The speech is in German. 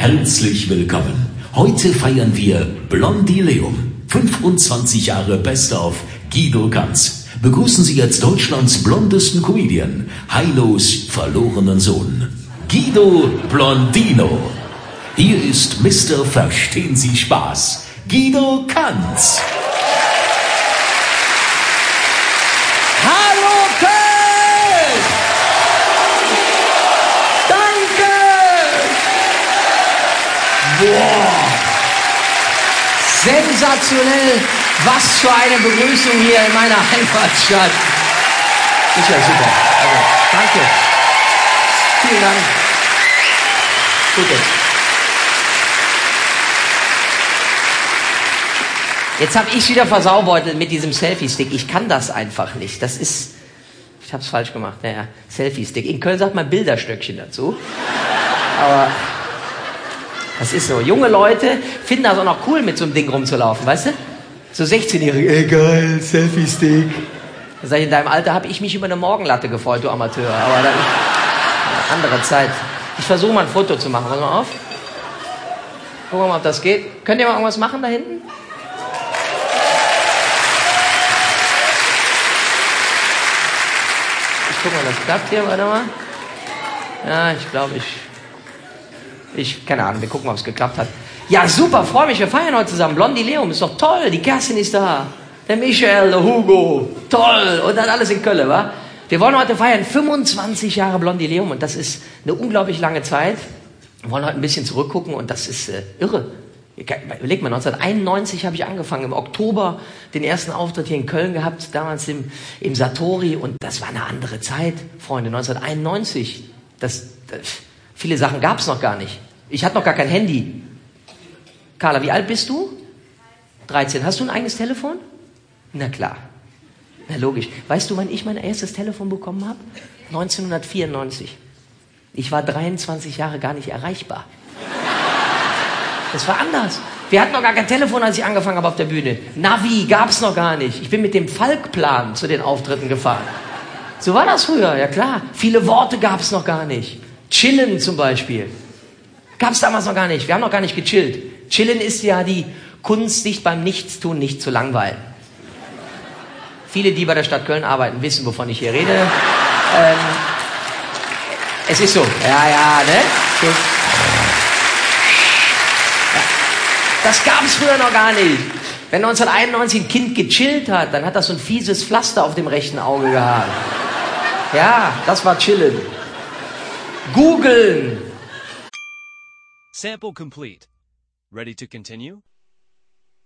Herzlich willkommen. Heute feiern wir Blondileum. 25 Jahre Best of Guido Kanz. Begrüßen Sie jetzt Deutschlands blondesten Comedian, Heilos verlorenen Sohn, Guido Blondino. Hier ist Mr. Verstehen Sie Spaß, Guido Kanz. Hallo Köln! Danke! Boah! Sensationell! Was für eine Begrüßung hier in meiner Heimatstadt. Ist ja super. Also, danke. Vielen Dank. Bitte. Jetzt habe ich wieder versaubeutelt mit diesem Selfie-Stick. Ich kann das einfach nicht. Das ist... Ich habe es falsch gemacht. Naja, Selfie-Stick. In Köln sagt man Bilderstöckchen dazu. Aber... Das ist so. Junge Leute finden das auch noch cool, mit so einem Ding rumzulaufen, weißt du? So 16-Jährige, ey geil, Selfie-Stick. Da sag ich, in deinem Alter habe ich mich über eine Morgenlatte gefreut, du Amateur. Aber dann, andere Zeit. Ich versuche mal ein Foto zu machen. Pass mal auf. Gucken wir mal, ob das geht. Könnt ihr mal irgendwas machen da hinten? Ich guck mal, das klappt hier. Warte mal. Ja, ich glaube, keine Ahnung, wir gucken, ob es geklappt hat. Ja, super, freue mich, wir feiern heute zusammen. Blondileum, ist doch toll, die Kerstin ist da. Der Michael, der Hugo, toll. Und dann alles in Köln, wa? Wir wollen heute feiern 25 Jahre Blondileum und das ist eine unglaublich lange Zeit. Wir wollen heute ein bisschen zurückgucken und das ist irre. Überleg mal, 1991 habe ich angefangen, im Oktober den ersten Auftritt hier in Köln gehabt, damals im Satori und das war eine andere Zeit, Freunde, 1991. Viele Sachen gab es noch gar nicht. Ich hatte noch gar kein Handy. Carla, wie alt bist du? 13. Hast du ein eigenes Telefon? Na klar. Na logisch. Weißt du, wann ich mein erstes Telefon bekommen habe? 1994. Ich war 23 Jahre gar nicht erreichbar. Das war anders. Wir hatten noch gar kein Telefon, als ich angefangen habe auf der Bühne. Navi gab's noch gar nicht. Ich bin mit dem Falkplan zu den Auftritten gefahren. So war das früher, ja klar. Viele Worte gab's noch gar nicht. Chillen zum Beispiel. Gab's damals noch gar nicht. Wir haben noch gar nicht gechillt. Chillen ist ja die Kunst, sich beim Nichtstun nicht zu langweilen. Viele, die bei der Stadt Köln arbeiten, wissen, wovon ich hier rede. Es ist so. Ja, ne? So. Ja. Das gab's früher noch gar nicht. Wenn 1991 ein Kind gechillt hat, dann hat das so ein fieses Pflaster auf dem rechten Auge gehabt. Ja, das war Chillen. Googeln. Sample complete. Ready to continue?